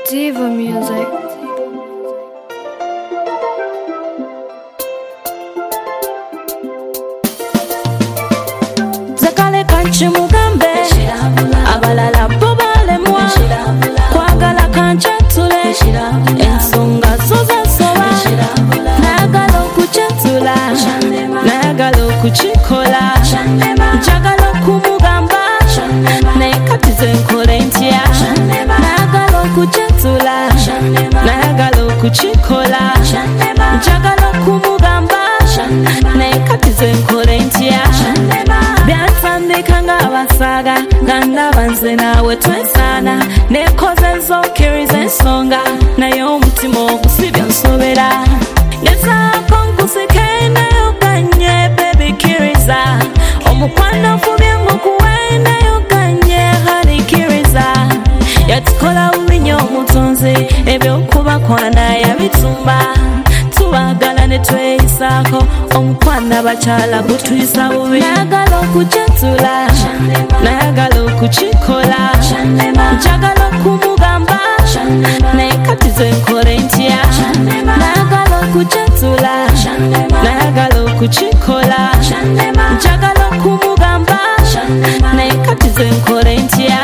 Diva music. Zakale kanchi mugambe abalala bo balemwa kwagala kanchatule ensonga zo zasoba nayagala okukyatula nayagala okukikola njagala okumugamba naye kati ze nkole ntya nayagala okukyatula nayagala okukikola njagala okumugamba naye kati ze nkole ntya byantandika ng'abasaga nga ndaba nze naawe twesana nekoze nzokiriza ensonga naye omutima ogusibya nsobera ngezaako nkusike nayoganye bebikiriza omukwano gubye ngukuwe nayoganye halikiriza yatukola bubi nnyo omutonzi ebyokubakwana yabitumba tubagala ne tweyisaako omukwana bakyala gutuyisa bubi nayagala okukyatula nayagala okukikola njagala okumugamba naye kati ze nkole ntya nayagala okukyatula nayagala okukikola njagala okumugamba naye kati ze nkole ntya.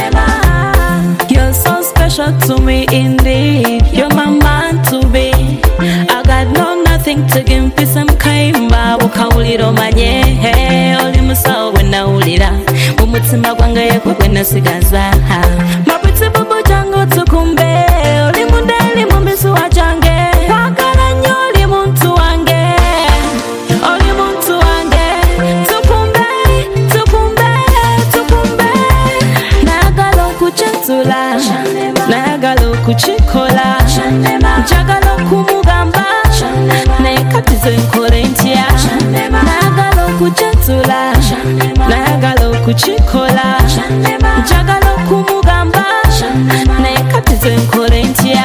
You're so special to me indeed. You're my man to be. I got nothing to give peace and kaimba ukawulira omanye oli musawo bwe nawulira omutima gwange yegwe gwe nasigaza mapitsi bubu jangu tukumbe oli mundeli mumbisuwa jange kwagala nnyo oli muntu wange oli muntu wange tukumbe tukumbe tukumbe nayagala okukyatula nayagala okukikola njagala okumugamba naye kati ze nkole ntya nayagala okukyatula nayagala okukikola njagala okumugamba naye kati ze nkole ntya.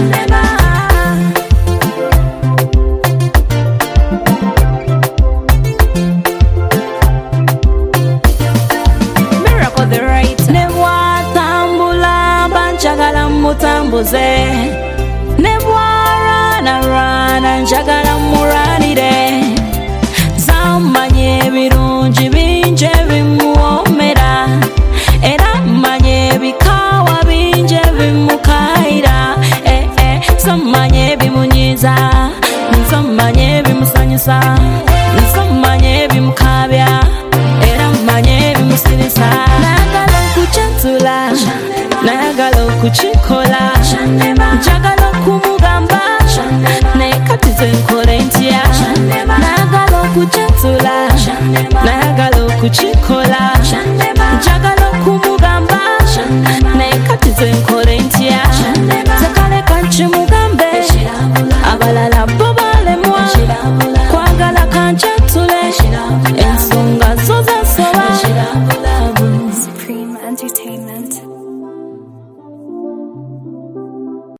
Miracle the Writer. Ne bwatambula banjagala mutambuze ne bwarana njagala muranire zamanye ebirungi bingi ebimuwomera era manye ebikaawa bingi ebimukayira nsomanye ebimunyiza nsomanye ebimusanyusa nsomanye ebimukabya era manye ebimusirisa nayagala okukyatula nayagala okukikola njagala okumugamba naye kati ze nkole ntya nayagala okukyatula nayagala okukikola njagala